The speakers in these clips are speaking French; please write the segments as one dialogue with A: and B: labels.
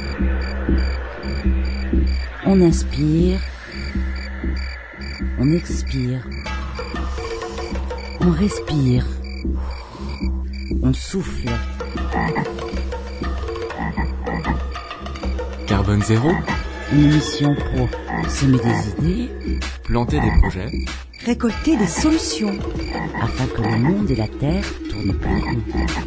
A: On inspire, on expire, on respire, on souffle.
B: Carbone zéro,
A: Une émission pour semer des idées,
B: planter des projets,
C: récolter des solutions,
A: afin que le monde et la terre tournent plus rond.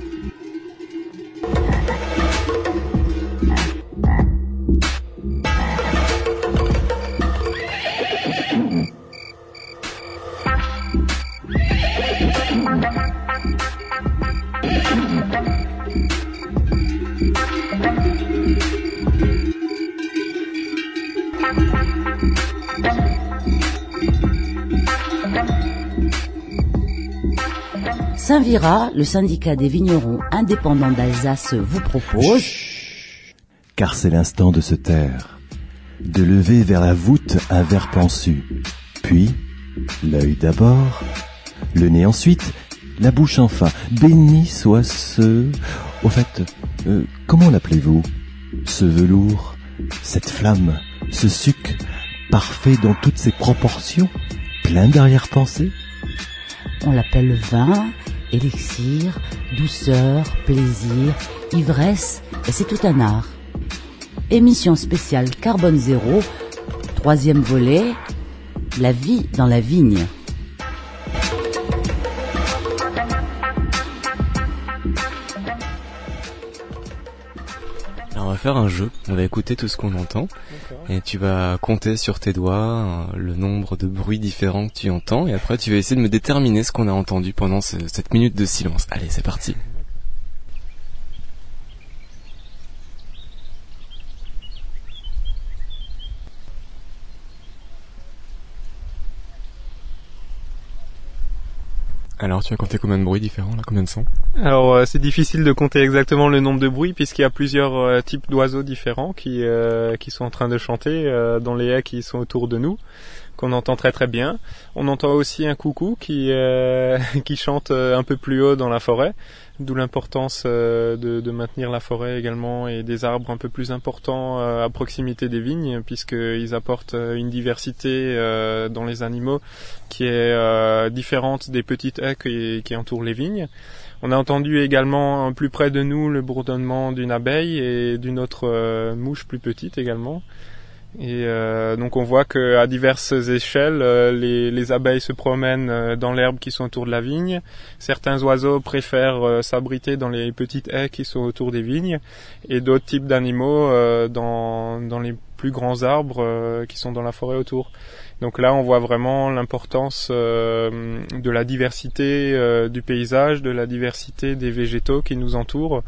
A: Saint-Vira, le syndicat des vignerons indépendants d'Alsace vous propose...
D: Car c'est l'instant de se taire, de lever vers la voûte un verre pensu, puis l'œil d'abord, le nez ensuite, la bouche enfin. Béni soit ce... Au fait, comment l'appelez-vous? Ce velours, cette flamme, ce suc, parfait dans toutes ses proportions, plein d'arrière-pensées?
A: On l'appelle vin, élixir, douceur, plaisir, ivresse, et c'est tout un art. Émission spéciale Carbone Zéro, 3e volet, la vie dans la vigne.
B: Alors on va faire un jeu, on va écouter tout ce qu'on entend. D'accord. Et tu vas compter sur tes doigts le nombre de bruits différents que tu entends et après tu vas essayer de me déterminer ce qu'on a entendu pendant cette minute de silence. Allez, c'est parti. Alors, tu as compté combien de bruits différents, là, combien de sons?
E: Alors, c'est difficile de compter exactement le nombre de bruits puisqu'il y a plusieurs types d'oiseaux différents qui sont en train de chanter dans les haies qui sont autour de nous, qu'on entend très très bien. On entend aussi un coucou qui chante un peu plus haut dans la forêt, d'où l'importance de maintenir la forêt également et des arbres un peu plus importants à proximité des vignes puisqu'ils apportent une diversité dans les animaux qui est différente des petites haies qui entourent les vignes. On a entendu également plus près de nous le bourdonnement d'une abeille et d'une autre mouche plus petite également. Et donc on voit qu'à diverses échelles, les abeilles se promènent dans l'herbe qui sont autour de la vigne. Certains oiseaux préfèrent s'abriter dans les petites haies qui sont autour des vignes, et d'autres types d'animaux dans les plus grands arbres qui sont dans la forêt autour. Donc là, on voit vraiment l'importance de la diversité du paysage, de la diversité des végétaux qui nous entourent.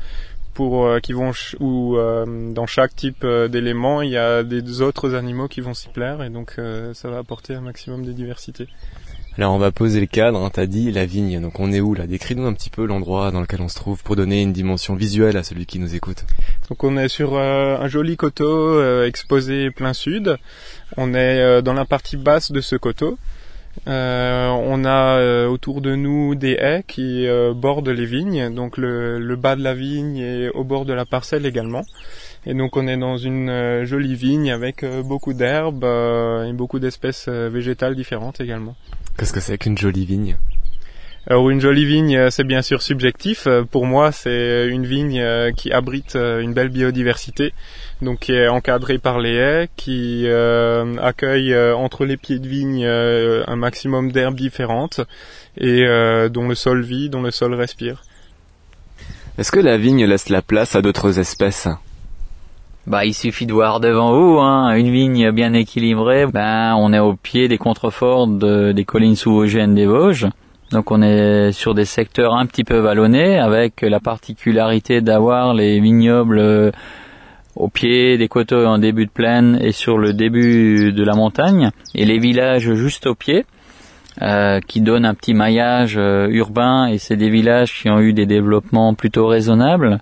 E: Dans chaque type d'élément, il y a des autres animaux qui vont s'y plaire et donc ça va apporter un maximum de diversité.
B: Alors on va poser le cadre, t'as dit la vigne, donc on est où là? Décris-nous un petit peu l'endroit dans lequel on se trouve pour donner une dimension visuelle à celui qui nous écoute.
E: Donc on est sur un joli coteau exposé plein sud, on est dans la partie basse de ce coteau. On a autour de nous des haies qui bordent les vignes, donc le bas de la vigne est au bord de la parcelle également. Et donc on est dans une jolie vigne avec beaucoup d'herbes et beaucoup d'espèces végétales différentes également.
B: Qu'est-ce que c'est qu'une jolie vigne?
E: Alors une jolie vigne, c'est bien sûr subjectif. Pour moi, c'est une vigne qui abrite une belle biodiversité, donc qui est encadrée par les haies, qui accueille entre les pieds de vigne un maximum d'herbes différentes et dont le sol vit, dont le sol respire.
B: Est-ce que la vigne laisse la place à d'autres espèces?
F: Il suffit de voir devant vous, une vigne bien équilibrée. On est au pied des contreforts des collines sous-vosgiennes des Vosges. Donc on est sur des secteurs un petit peu vallonnés avec la particularité d'avoir les vignobles au pied des coteaux en début de plaine et sur le début de la montagne et les villages juste au pied qui donnent un petit maillage urbain et c'est des villages qui ont eu des développements plutôt raisonnables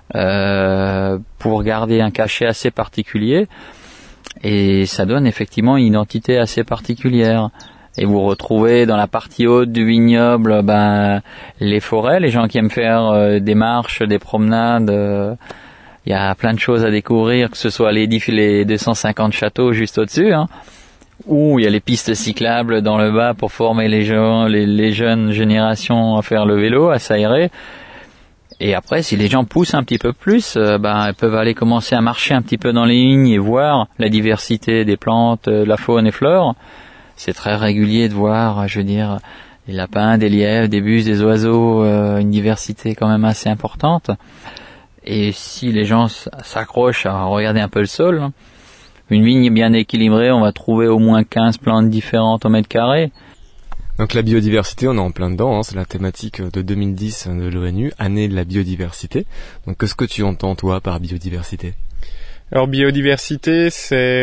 F: pour garder un cachet assez particulier et ça donne effectivement une identité assez particulière. Et vous retrouvez dans la partie haute du vignoble les forêts, les gens qui aiment faire des marches, des promenades Il y a plein de choses à découvrir, que ce soit les 250 châteaux juste au-dessus, hein, ou il y a les pistes cyclables dans le bas pour former les jeunes générations à faire le vélo, à s'aérer. Et après, si les gens poussent un petit peu plus, ils peuvent aller commencer à marcher un petit peu dans les lignes et voir la diversité des plantes, la faune et flore. C'est très régulier de voir, je veux dire, des lapins, des lièvres, des buses, des oiseaux, une diversité quand même assez importante. Et si les gens s'accrochent à regarder un peu le sol, une vigne bien équilibrée, on va trouver au moins 15 plantes différentes au mètre carré.
B: Donc la biodiversité, on est en plein dedans, hein, c'est la thématique de 2010 de l'ONU, année de la biodiversité. Donc qu'est-ce que tu entends toi par biodiversité ?
E: Alors biodiversité, c'est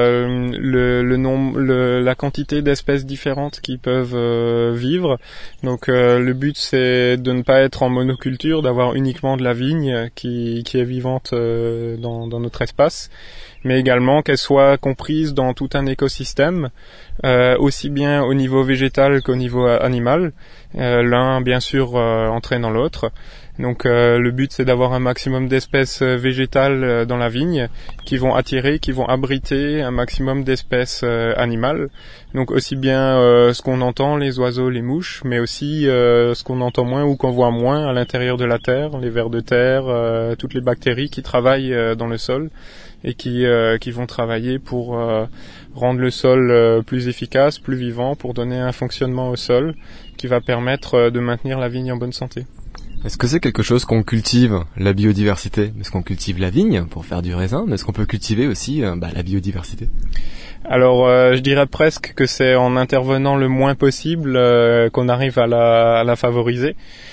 E: le nombre, la quantité d'espèces différentes qui peuvent vivre. Donc le but c'est de ne pas être en monoculture, d'avoir uniquement de la vigne qui est vivante dans notre espace, mais également qu'elle soit comprise dans tout un écosystème, aussi bien au niveau végétal qu'au niveau animal. L'un bien sûr entraînant l'autre. Donc le but c'est d'avoir un maximum d'espèces végétales dans la vigne qui vont attirer, qui vont abriter un maximum d'espèces animales. Donc aussi bien ce qu'on entend, les oiseaux, les mouches, mais aussi ce qu'on entend moins ou qu'on voit moins à l'intérieur de la terre, les vers de terre, toutes les bactéries qui travaillent dans le sol et qui vont travailler pour rendre le sol plus efficace, plus vivant, pour donner un fonctionnement au sol qui va permettre de maintenir la vigne en bonne santé.
B: Est-ce que c'est quelque chose qu'on cultive, la biodiversité ? Est-ce qu'on cultive la vigne pour faire du raisin ? Mais est-ce qu'on peut cultiver aussi la biodiversité ?
E: Alors je dirais presque que c'est en intervenant le moins possible qu'on arrive à la favoriser.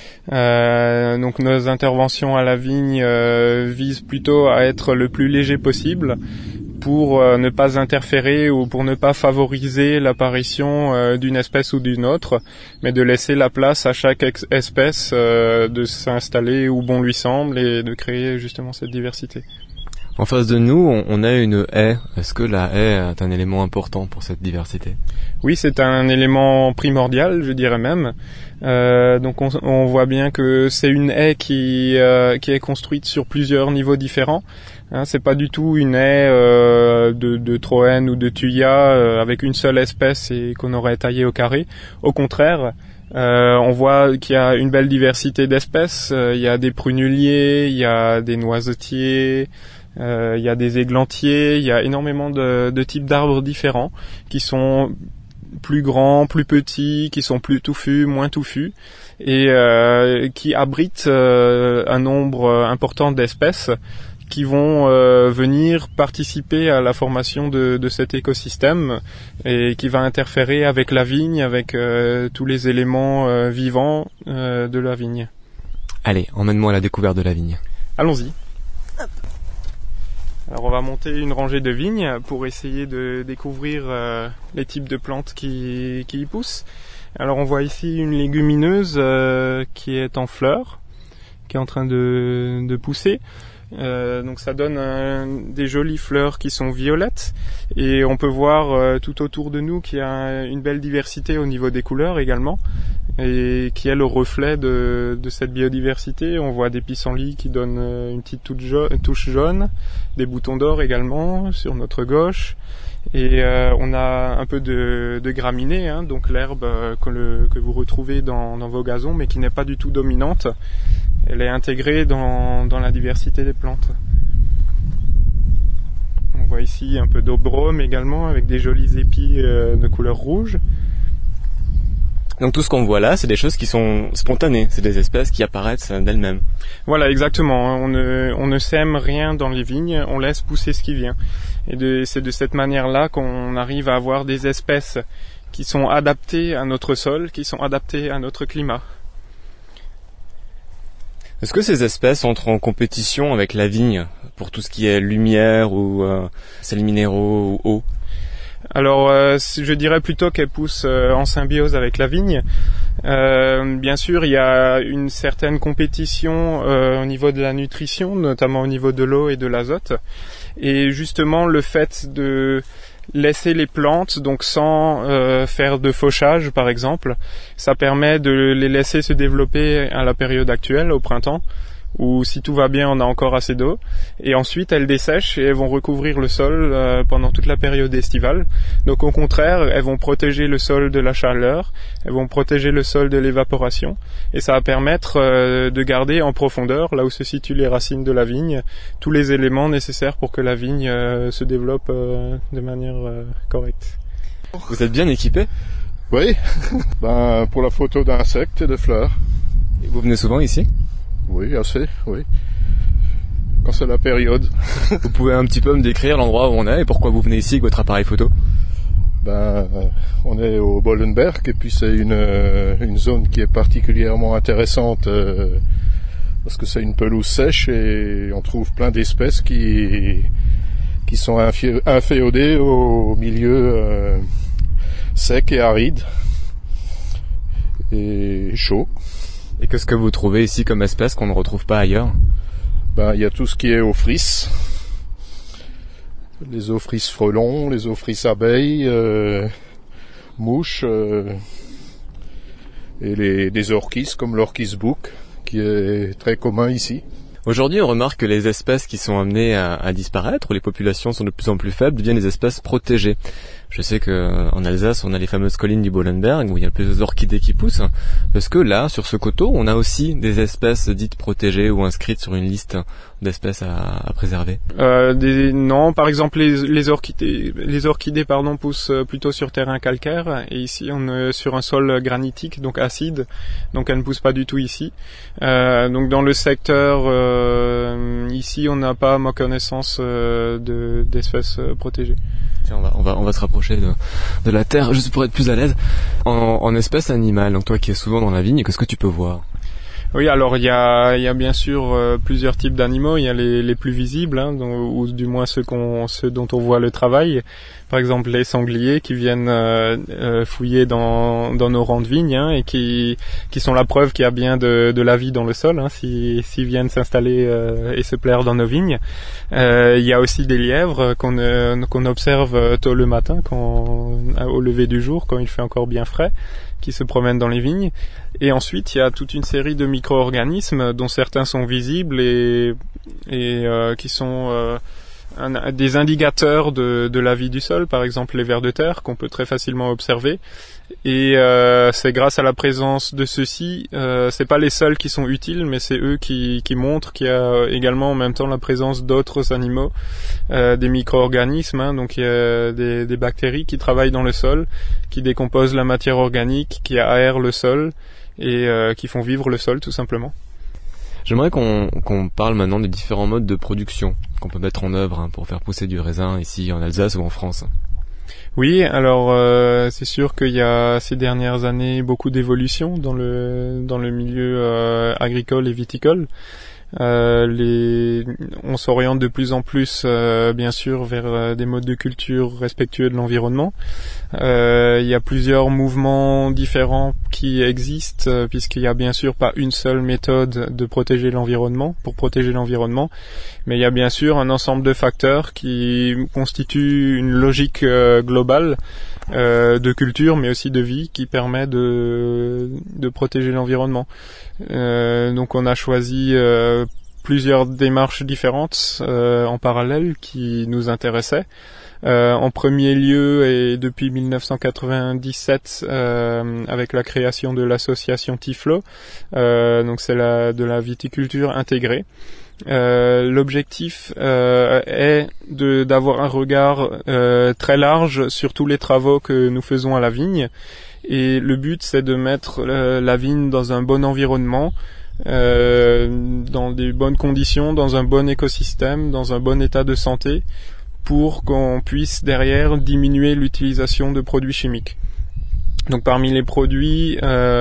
E: Donc nos interventions à la vigne visent plutôt à être le plus léger possible pour ne pas interférer ou pour ne pas favoriser l'apparition d'une espèce ou d'une autre, mais de laisser la place à chaque espèce de s'installer où bon lui semble et de créer justement cette diversité.
B: En face de nous, on a une haie. Est-ce que la haie est un élément important pour cette diversité ?
E: Oui, c'est un élément primordial, je dirais même. Donc on voit bien que c'est une haie qui est construite sur plusieurs niveaux différents. Hein, c'est pas du tout une haie de Troène ou de Thuya avec une seule espèce et qu'on aurait taillé au carré. Au contraire, on voit qu'il y a une belle diversité d'espèces. Il y a des prunelliers, il y a des noisetiers, il y a des églantiers, il y a énormément de types d'arbres différents qui sont plus grands, plus petits, qui sont plus touffus, moins touffus et qui abritent un nombre important d'espèces qui vont venir participer à la formation de cet écosystème et qui va interférer avec la vigne, avec tous les éléments vivants de la vigne.
B: Allez, emmène-moi à la découverte de la vigne.
E: Allons-y. Alors on va monter une rangée de vignes pour essayer de découvrir les types de plantes qui y poussent. Alors on voit ici une légumineuse qui est en fleurs, qui est en train de pousser. Donc ça donne des jolies fleurs qui sont violettes et on peut voir tout autour de nous qu'il y a une belle diversité au niveau des couleurs également et qui est le reflet de cette biodiversité. On voit des pissenlits qui donnent une petite touche jaune, des boutons d'or également sur notre gauche et on a un peu de graminées, hein, donc l'herbe que vous retrouvez dans vos gazons mais qui n'est pas du tout dominante. Elle est intégrée dans la diversité des plantes. On voit ici un peu d'obrome également avec des jolis épis de couleur rouge.
B: Donc tout ce qu'on voit là, c'est des choses qui sont spontanées, c'est des espèces qui apparaissent d'elles-mêmes.
E: Voilà, exactement. On ne sème rien dans les vignes, on laisse pousser ce qui vient. Et c'est de cette manière-là qu'on arrive à avoir des espèces qui sont adaptées à notre sol, qui sont adaptées à notre climat.
B: Est-ce que ces espèces entrent en compétition avec la vigne pour tout ce qui est lumière ou sels minéraux ou eau ?
E: Alors, je dirais plutôt qu'elles poussent en symbiose avec la vigne. Bien sûr, il y a une certaine compétition au niveau de la nutrition, notamment au niveau de l'eau et de l'azote. Et justement, le fait de laisser les plantes, donc sans faire de fauchage par exemple, ça permet de les laisser se développer à la période actuelle, au printemps, où si tout va bien, on a encore assez d'eau. Et ensuite, elles dessèchent et elles vont recouvrir le sol pendant toute la période estivale. Donc au contraire, elles vont protéger le sol de la chaleur, elles vont protéger le sol de l'évaporation. Et ça va permettre de garder en profondeur, là où se situent les racines de la vigne, tous les éléments nécessaires pour que la vigne se développe de manière correcte.
B: Vous êtes bien équipé?
G: Oui, pour la photo d'insectes et de fleurs.
B: Et vous venez souvent ici?
G: Oui, assez, oui. Quand c'est la période.
B: Vous pouvez un petit peu me décrire l'endroit où on est et pourquoi vous venez ici avec votre appareil photo?
G: On est au Bollenberg et puis c'est une zone qui est particulièrement intéressante parce que c'est une pelouse sèche et on trouve plein d'espèces qui sont inféodées au milieu sec et aride et chaud.
B: Et qu'est-ce que vous trouvez ici comme espèce qu'on ne retrouve pas ailleurs?
G: Il y a tout ce qui est ophrys, les ophrys frelons, les ophrys abeilles, mouches, et des orchis comme l'orchis bouc, qui est très commun ici.
B: Aujourd'hui, on remarque que les espèces qui sont amenées à disparaître, où les populations sont de plus en plus faibles, deviennent des espèces protégées. Je sais que en Alsace, on a les fameuses collines du Bollenberg, où il y a plusieurs orchidées qui poussent. Parce que là, sur ce coteau, on a aussi des espèces dites protégées ou inscrites sur une liste d'espèces à préserver.
E: Non, par exemple, les orchidées, poussent plutôt sur terrain calcaire. Et ici, on est sur un sol granitique, donc acide. Donc, elles ne poussent pas du tout ici. Donc, dans le secteur, ici, on n'a pas, à ma connaissance, d'espèces protégées.
B: Tiens, on va se rapprocher de la terre juste pour être plus à l'aise. En espèces animales, donc toi qui es souvent dans la vigne, qu'est-ce que tu peux voir?
E: Oui, alors il y a bien sûr plusieurs types d'animaux. Il y a les plus visibles, ou du moins ceux dont on voit le travail. Par exemple, les sangliers qui viennent fouiller dans nos rangs de vignes et qui sont la preuve qu'il y a bien de la vie dans le sol, s'ils viennent s'installer et se plaire dans nos vignes. Il y a aussi des lièvres qu'on observe tôt le matin, au lever du jour, quand il fait encore bien frais, qui se promènent dans les vignes. Et ensuite, il y a toute une série de micro-organismes dont certains sont visibles et qui sont des indicateurs de la vie du sol, par exemple les vers de terre qu'on peut très facilement observer. Et c'est grâce à la présence de ceux-ci, c'est pas les seuls qui sont utiles, mais c'est eux qui montrent qu'il y a également en même temps la présence d'autres animaux, des micro-organismes, donc il y a des bactéries qui travaillent dans le sol, qui décomposent la matière organique, qui aèrent le sol et qui font vivre le sol tout simplement.
B: J'aimerais qu'on parle maintenant des différents modes de production qu'on peut mettre en œuvre pour faire pousser du raisin ici en Alsace ou en France.
E: Oui, alors c'est sûr qu'il y a ces dernières années beaucoup d'évolutions dans le milieu agricole et viticole. On s'oriente de plus en plus, bien sûr, vers des modes de culture respectueux de l'environnement. Il y a plusieurs mouvements différents qui existent, puisqu'il y a bien sûr pas une seule méthode pour protéger l'environnement, mais il y a bien sûr un ensemble de facteurs qui constituent une logique globale de culture, mais aussi de vie, qui permet de protéger l'environnement. Donc on a choisi plusieurs démarches différentes en parallèle qui nous intéressaient. En premier lieu, et depuis 1997, avec la création de l'association Tiflo, donc c'est de la viticulture intégrée. L'objectif est d'avoir un regard très large sur tous les travaux que nous faisons à la vigne, et le but c'est de mettre la vigne dans un bon environnement, dans des bonnes conditions, dans un bon écosystème, dans un bon état de santé, pour qu'on puisse derrière diminuer l'utilisation de produits chimiques. Donc parmi les produits,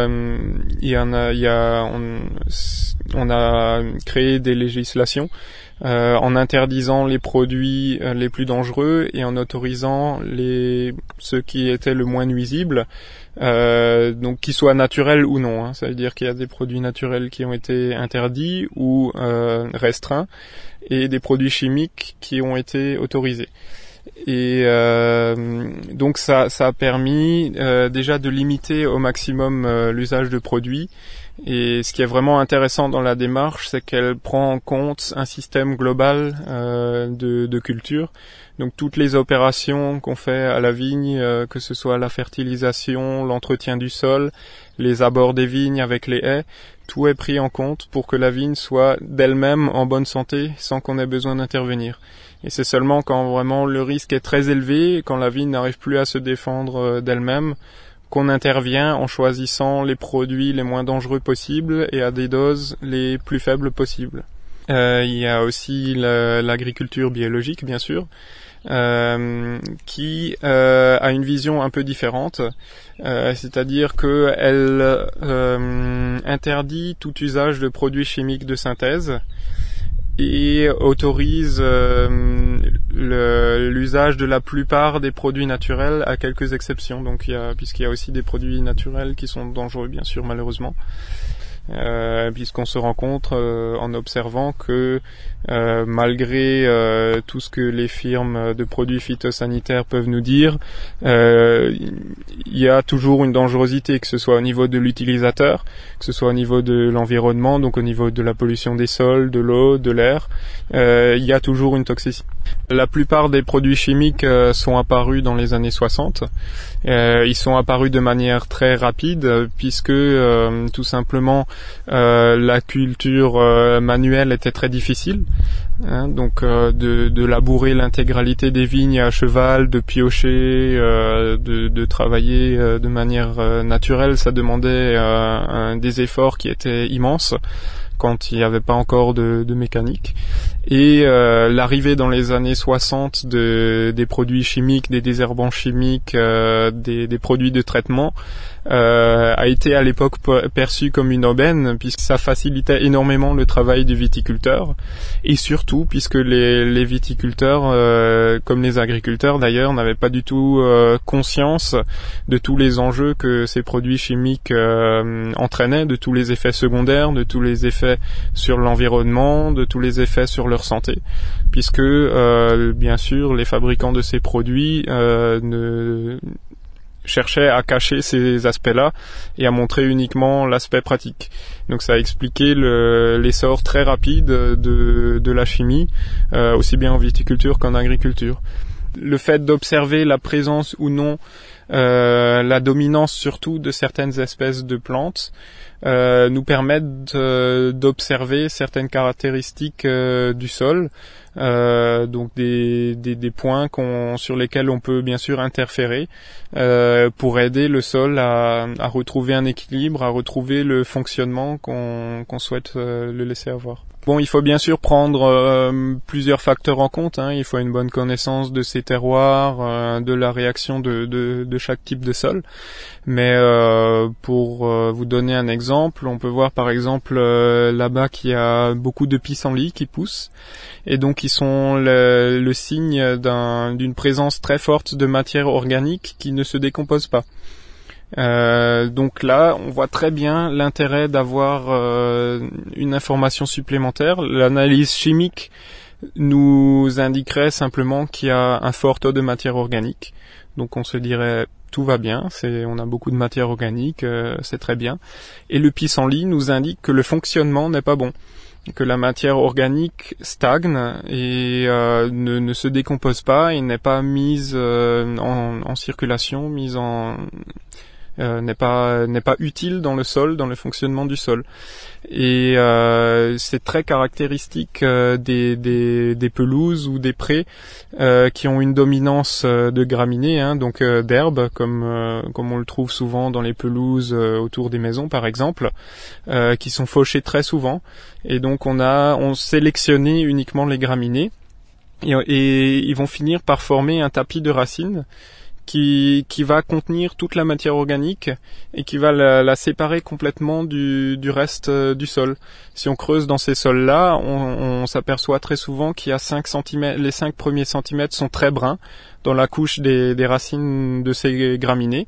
E: on a créé des législations en interdisant les produits les plus dangereux et en autorisant ceux qui étaient le moins nuisibles, donc qu'ils soient naturels ou non. Ça veut dire qu'il y a des produits naturels qui ont été interdits ou restreints, et des produits chimiques qui ont été autorisés. Et donc ça a permis déjà de limiter au maximum l'usage de produits Et ce qui est vraiment intéressant dans la démarche, c'est qu'elle prend en compte un système global de culture. Donc toutes les opérations qu'on fait à la vigne, que ce soit la fertilisation, l'entretien du sol, les abords des vignes avec les haies, tout est pris en compte pour que la vigne soit d'elle-même en bonne santé sans qu'on ait besoin d'intervenir. Et c'est seulement quand vraiment le risque est très élevé, quand la vigne n'arrive plus à se défendre d'elle-même, qu'on intervient en choisissant les produits les moins dangereux possibles et à des doses les plus faibles possibles. Il y a aussi l'agriculture biologique, bien sûr, qui a une vision un peu différente, c'est-à-dire qu'elle interdit tout usage de produits chimiques de synthèse et autorise l'usage de la plupart des produits naturels à quelques exceptions. Donc puisqu'il y a aussi des produits naturels qui sont dangereux, bien sûr, malheureusement. Puisqu'on se rend compte en observant que malgré tout ce que les firmes de produits phytosanitaires peuvent nous dire, il y a toujours une dangerosité, que ce soit au niveau de l'utilisateur, que ce soit au niveau de l'environnement, donc au niveau de la pollution des sols, de l'eau, de l'air, il y a toujours une toxicité. La plupart des produits chimiques sont apparus dans les années 60. Ils sont apparus de manière très rapide puisque tout simplement la culture manuelle était très difficile. Donc de labourer l'intégralité des vignes à cheval, de piocher, de travailler de manière naturelle, ça demandait des efforts qui étaient immenses quand il n'y avait pas encore de mécanique. Et l'arrivée dans les années 60 des produits chimiques, des désherbants chimiques, des produits de traitement a été à l'époque perçu comme une aubaine, puisque ça facilitait énormément le travail du viticulteur, et surtout puisque les viticulteurs, comme les agriculteurs d'ailleurs, n'avaient pas du tout conscience de tous les enjeux que ces produits chimiques entraînaient, de tous les effets secondaires, de tous les effets sur l'environnement, de tous les effets sur leur santé, puisque bien sûr les fabricants de ces produits ne cherchait à cacher ces aspects-là et à montrer uniquement l'aspect pratique. Donc ça a expliqué l'essor très rapide de la chimie, aussi bien en viticulture qu'en agriculture. Le fait d'observer la présence ou non, la dominance surtout de certaines espèces de plantes, nous permettent d'observer certaines caractéristiques du sol, donc des points sur lesquels on peut bien sûr interférer pour aider le sol à retrouver un équilibre, à retrouver le fonctionnement qu'on souhaite le laisser avoir. Bon, il faut bien sûr prendre plusieurs facteurs en compte. Il faut une bonne connaissance de ces terroirs, de la réaction de chaque type de sol. Mais pour vous donner un exemple, on peut voir par exemple là-bas qu'il y a beaucoup de pissenlits qui poussent, et donc ils sont le signe d'une présence très forte de matière organique qui ne se décompose pas. Donc là, on voit très bien l'intérêt d'avoir une information supplémentaire. L'analyse chimique nous indiquerait simplement qu'il y a un fort taux de matière organique. Donc on se dirait tout va bien, on a beaucoup de matière organique, c'est très bien. Et le pissenlit nous indique que le fonctionnement n'est pas bon, que la matière organique stagne et ne se décompose pas et n'est pas mise en circulation, n'est pas utile dans le sol, dans le fonctionnement du sol. Et c'est très caractéristique des pelouses ou des prés qui ont une dominance de graminées, donc d'herbes, comme on le trouve souvent dans les pelouses autour des maisons par exemple, qui sont fauchées très souvent. Et donc on sélectionné uniquement les graminées et ils vont finir par former un tapis de racines qui va contenir toute la matière organique et qui va la séparer complètement du reste du sol. Si on creuse dans ces sols-là, on s'aperçoit très souvent qu'il y a 5 cm, les 5 premiers centimètres sont très bruns dans la couche des racines de ces graminées.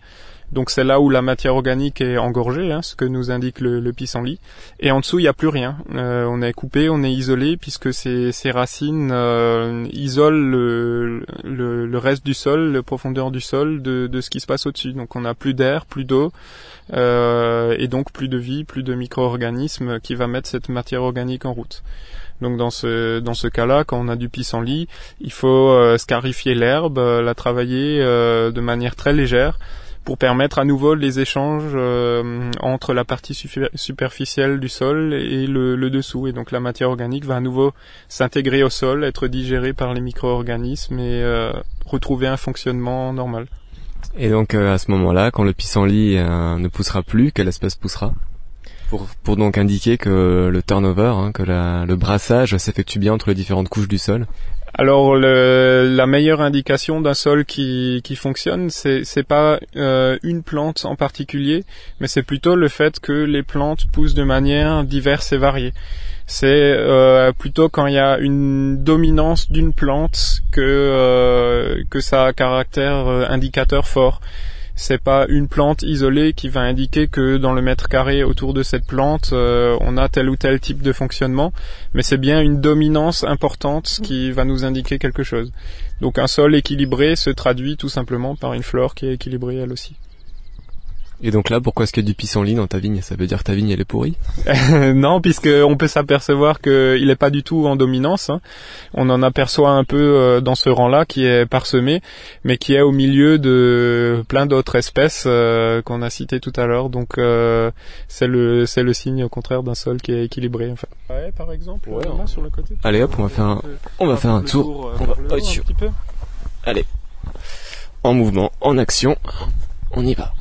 E: Donc c'est là où la matière organique est engorgée, ce que nous indique le pissenlit. Et en dessous, il n'y a plus rien. On est coupé, on est isolé, puisque ces racines isolent le reste du sol, la profondeur du sol de ce qui se passe au-dessus. Donc on n'a plus d'air, plus d'eau, et donc plus de vie, plus de micro-organismes qui va mettre cette matière organique en route. Donc dans ce cas-là, quand on a du pissenlit, il faut scarifier l'herbe, la travailler de manière très légère pour permettre à nouveau les échanges entre la partie superficielle du sol et le dessous. Et donc la matière organique va à nouveau s'intégrer au sol, être digérée par les micro-organismes et retrouver un fonctionnement normal.
B: Et donc à ce moment-là, quand le pissenlit ne poussera plus, quelle espèce poussera ? Pour donc indiquer que le turnover, que le brassage s'effectue bien entre les différentes couches du sol.
E: Alors la meilleure indication d'un sol qui fonctionne, c'est pas une plante en particulier, mais c'est plutôt le fait que les plantes poussent de manière diverse et variée. C'est plutôt quand il y a une dominance d'une plante que ça a caractère indicateur fort. C'est pas une plante isolée qui va indiquer que dans le mètre carré autour de cette plante, on a tel ou tel type de fonctionnement, mais c'est bien une dominance importante qui va nous indiquer quelque chose. Donc un sol équilibré se traduit tout simplement par une flore qui est équilibrée elle aussi.
B: Et donc là, pourquoi est-ce qu'il y a du pissenlit dans ta vigne ? Ça veut dire que ta vigne elle est pourrie ?
E: Non, puisque on peut s'apercevoir qu'il n'est pas du tout en dominance. On en aperçoit un peu dans ce rang-là qui est parsemé, mais qui est au milieu de plein d'autres espèces qu'on a citées tout à l'heure. Donc c'est le signe au contraire d'un sol qui est équilibré. Enfin. Ouais, par exemple.
B: Ouais,
E: là, sur le côté.
B: Allez hop, on va faire un tour.
E: Un petit peu.
B: Allez, en mouvement, en action, on y va.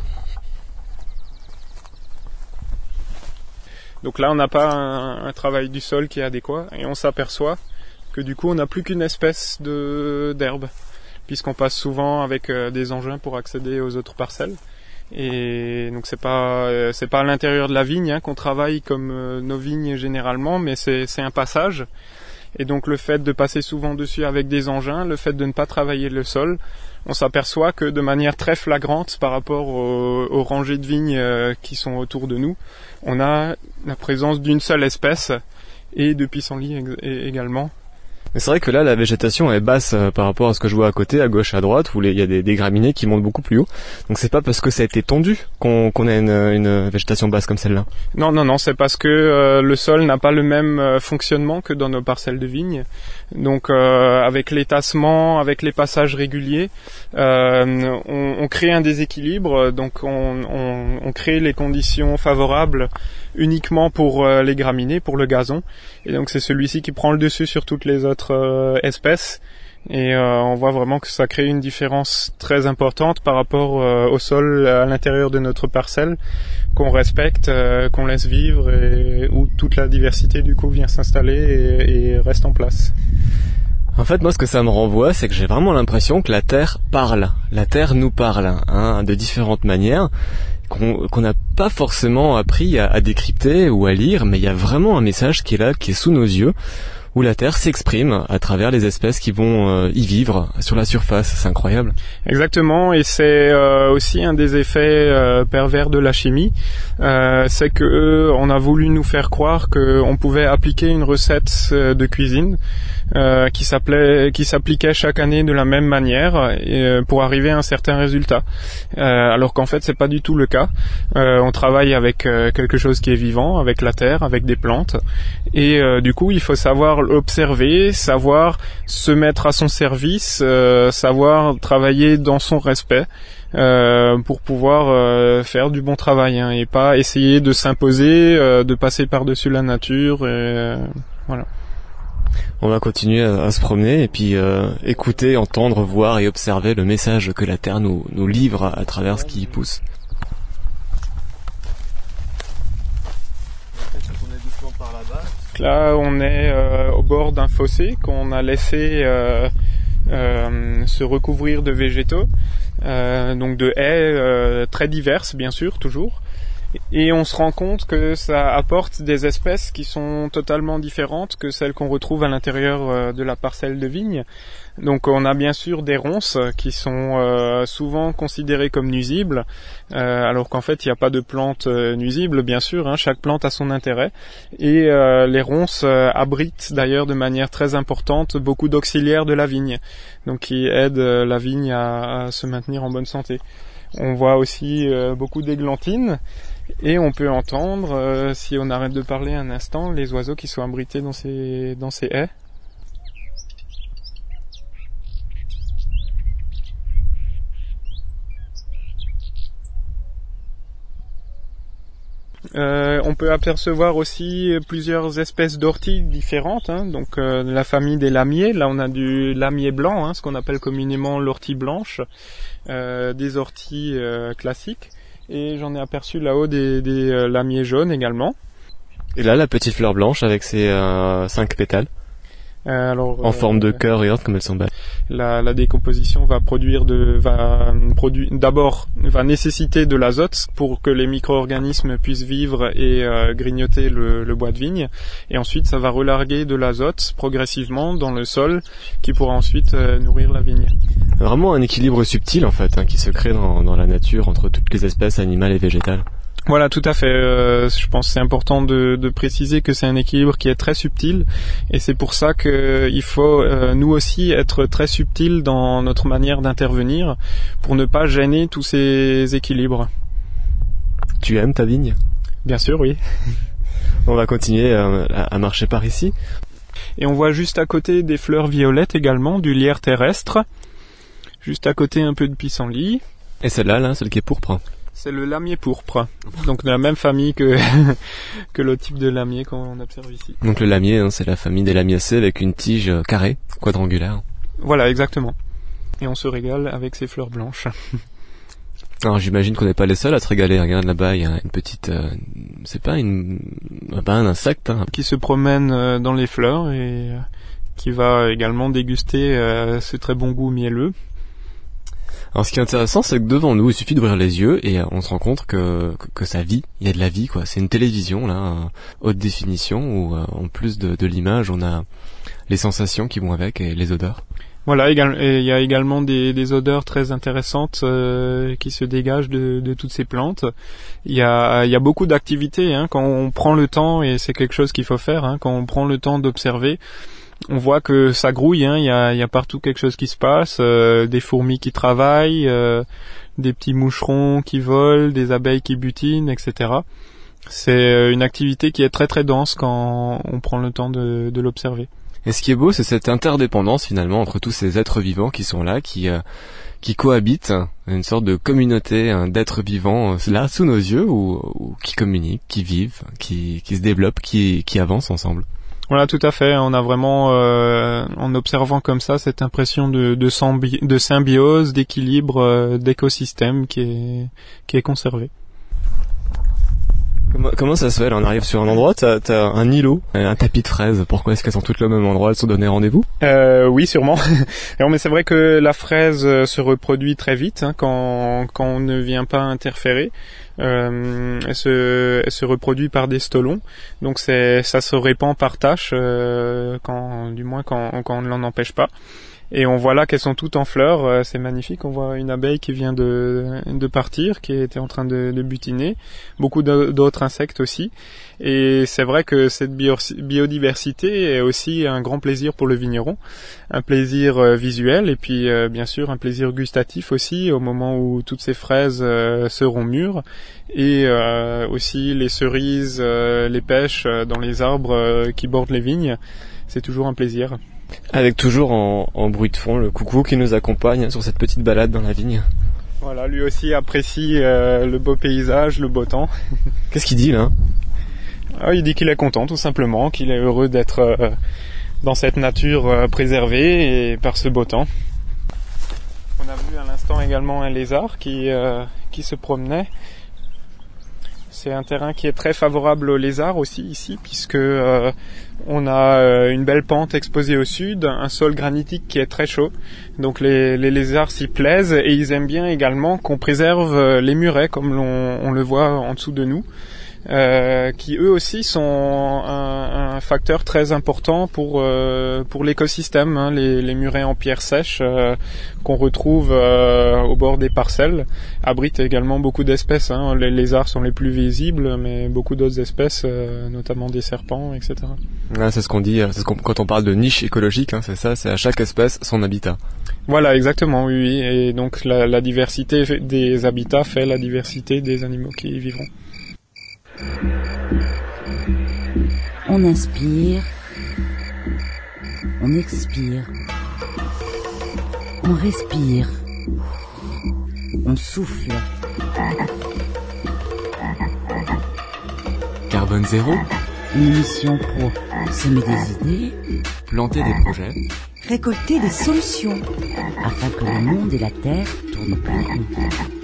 E: Donc là, on n'a pas un travail du sol qui est adéquat et on s'aperçoit que du coup, on n'a plus qu'une espèce d'herbe, puisqu'on passe souvent avec des engins pour accéder aux autres parcelles. Et donc c'est pas à l'intérieur de la vigne qu'on travaille comme nos vignes généralement, mais c'est un passage. Et donc le fait de passer souvent dessus avec des engins, le fait de ne pas travailler le sol, on s'aperçoit que de manière très flagrante par rapport aux rangées de vignes qui sont autour de nous, on a la présence d'une seule espèce et de pissenlit également.
B: Mais c'est vrai que là, la végétation est basse par rapport à ce que je vois à côté, à gauche, à droite, où il y a des graminées qui montent beaucoup plus haut. Donc c'est pas parce que ça a été tondu qu'on a une végétation basse comme celle-là.
E: Non, c'est parce que le sol n'a pas le même fonctionnement que dans nos parcelles de vignes. Donc avec les tassements, avec les passages réguliers, on crée un déséquilibre. Donc on crée les conditions favorables uniquement pour les graminées, pour le gazon. Et donc c'est celui-ci qui prend le dessus sur toutes les autres espèces. Et on voit vraiment que ça crée une différence très importante par rapport au sol à l'intérieur de notre parcelle, qu'on respecte, qu'on laisse vivre et où toute la diversité du coup vient s'installer et reste en place.
B: En fait, moi, ce que ça me renvoie, c'est que j'ai vraiment l'impression que la Terre parle. La Terre nous parle, de différentes manières, qu'on n'a pas forcément appris à décrypter ou à lire, mais il y a vraiment un message qui est là, qui est sous nos yeux, où la Terre s'exprime à travers les espèces qui vont y vivre sur la surface. C'est incroyable.
E: Exactement, et c'est aussi un des effets pervers de la chimie. C'est que on a voulu nous faire croire qu'on pouvait appliquer une recette de cuisine qui s'appliquait chaque année de la même manière pour arriver à un certain résultat. Alors qu'en fait, c'est pas du tout le cas. On travaille avec quelque chose qui est vivant, avec la terre, avec des plantes, et du coup, il faut savoir observer, savoir se mettre à son service, savoir travailler dans son respect pour pouvoir faire du bon travail, et pas essayer de s'imposer, de passer par-dessus la nature. Voilà.
B: On va continuer à se promener et puis écouter, entendre, voir et observer le message que la Terre nous livre à travers ce qui y pousse.
E: Là, on est au bord d'un fossé qu'on a laissé se recouvrir de végétaux, donc de haies très diverses, bien sûr, toujours. Et on se rend compte que ça apporte des espèces qui sont totalement différentes que celles qu'on retrouve à l'intérieur de la parcelle de vigne. Donc on a bien sûr des ronces qui sont souvent considérées comme nuisibles, alors qu'en fait il n'y a pas de plantes nuisibles, bien sûr, hein, chaque plante a son intérêt. Et les ronces abritent d'ailleurs de manière très importante beaucoup d'auxiliaires de la vigne, donc qui aident la vigne à se maintenir en bonne santé. On voit aussi beaucoup d'églantines. Et on peut entendre, si on arrête de parler un instant, les oiseaux qui sont abrités dans ces haies. On peut apercevoir aussi plusieurs espèces d'orties différentes, hein, donc la famille des lamiers. Là on a du lamier blanc, hein, ce qu'on appelle communément l'ortie blanche, des orties classiques. Et j'en ai aperçu là-haut des lamiers jaunes également.
B: Et là, la petite fleur blanche avec ses 5 pétales. En forme de cœur, regarde comme elle s'emballe.
E: La décomposition va nécessiter de l'azote pour que les micro-organismes puissent vivre et grignoter le bois de vigne. Et ensuite, ça va relarguer de l'azote progressivement dans le sol qui pourra ensuite nourrir la vigne.
B: Vraiment un équilibre subtil en fait, hein, qui se crée dans la nature entre toutes les espèces animales et végétales.
E: Voilà, tout à fait. Je pense que c'est important de préciser que c'est un équilibre qui est très subtil, et c'est pour ça qu'il faut nous aussi être très subtil dans notre manière d'intervenir pour ne pas gêner tous ces équilibres.
B: Tu aimes ta vigne ?
E: Bien sûr, oui.
B: On va continuer à marcher par ici.
E: Et on voit juste à côté des fleurs violettes également, du lierre terrestre. Juste à côté un peu de pissenlit.
B: Et celle-là, là, celle qui est pourpre.
E: C'est le lamier pourpre, donc de la même famille que l'autre type de lamier qu'on observe ici.
B: Donc le lamier, hein, c'est la famille des lamiacées avec une tige carrée, quadrangulaire.
E: Voilà, exactement. Et on se régale avec ces fleurs blanches.
B: Alors j'imagine qu'on n'est pas les seuls à se régaler. Regarde là-bas, il y a une petite... c'est pas un insecte, hein.
E: Qui se promène dans les fleurs et qui va également déguster ce très bon goût mielleux.
B: Alors ce qui est intéressant, c'est que devant nous, il suffit d'ouvrir les yeux et on se rend compte que ça vit, il y a de la vie, quoi. C'est une télévision là, haute définition, où en plus de l'image, on a les sensations qui vont avec et les odeurs.
E: Voilà, et il y a également des odeurs très intéressantes qui se dégagent de toutes ces plantes. Il y a beaucoup d'activités, hein, quand on prend le temps, et c'est quelque chose qu'il faut faire, hein, quand on prend le temps d'observer. On voit que ça grouille, hein, il y a partout quelque chose qui se passe, des fourmis qui travaillent, des petits moucherons qui volent, des abeilles qui butinent, etc. C'est une activité qui est très très dense quand on prend le temps de l'observer.
B: Et ce qui est beau, c'est cette interdépendance finalement entre tous ces êtres vivants qui sont là, qui cohabitent, une sorte de communauté d'êtres vivants là sous nos yeux, ou qui communiquent, qui vivent, qui se développent, qui avancent ensemble.
E: Voilà, tout à fait. On a vraiment, en observant comme ça, cette impression de symbiose, d'équilibre, d'écosystème qui est conservé.
B: Comment ça se fait là? On arrive sur un endroit, t'as un îlot, un tapis de fraises. Pourquoi est-ce qu'elles sont toutes là au même endroit? Elles sont données rendez-vous?
E: Oui, sûrement. Alors, mais c'est vrai que la fraise se reproduit très vite, hein, quand on ne vient pas interférer. Elle se reproduit par des stolons, donc ça se répand par tâches, quand on ne l'en empêche pas. Et on voit là qu'elles sont toutes en fleurs, c'est magnifique. On voit une abeille qui vient de partir, qui était en train de butiner, beaucoup d'autres insectes aussi. Et c'est vrai que cette biodiversité est aussi un grand plaisir pour le vigneron, un plaisir visuel et puis bien sûr un plaisir gustatif aussi au moment où toutes ces fraises seront mûres, et aussi les cerises, les pêches dans les arbres qui bordent les vignes. C'est toujours un plaisir.
B: Avec toujours en bruit de fond le coucou qui nous accompagne sur cette petite balade dans la vigne.
E: Voilà, lui aussi apprécie le beau paysage, le beau temps.
B: Qu'est-ce qu'il dit là?
E: Il dit qu'il est content tout simplement, qu'il est heureux d'être dans cette nature préservée et par ce beau temps. On a vu à l'instant également un lézard qui se promenait. C'est un terrain qui est très favorable aux lézards aussi ici, puisque on a une belle pente exposée au sud, un sol granitique qui est très chaud. Donc les lézards s'y plaisent et ils aiment bien également qu'on préserve les murets, comme on le voit en dessous de nous. Qui eux aussi sont un facteur très important pour l'écosystème. Hein. Les murets en pierre sèche qu'on retrouve au bord des parcelles abritent également beaucoup d'espèces. Hein. Les lézards sont les plus visibles, mais beaucoup d'autres espèces, notamment des serpents, etc.
B: Ouais, c'est ce qu'on dit, quand on parle de niche écologique, hein, c'est ça, c'est à chaque espèce son habitat.
E: Voilà, exactement, oui. Et donc la diversité des habitats fait la diversité des animaux qui y vivront.
A: On inspire, on expire, on respire, on souffle.
B: Carbone zéro,
A: Une émission pour semer des idées,
B: planter des projets,
C: Récolter des solutions.
A: afin que le monde et la terre tournent plus rond.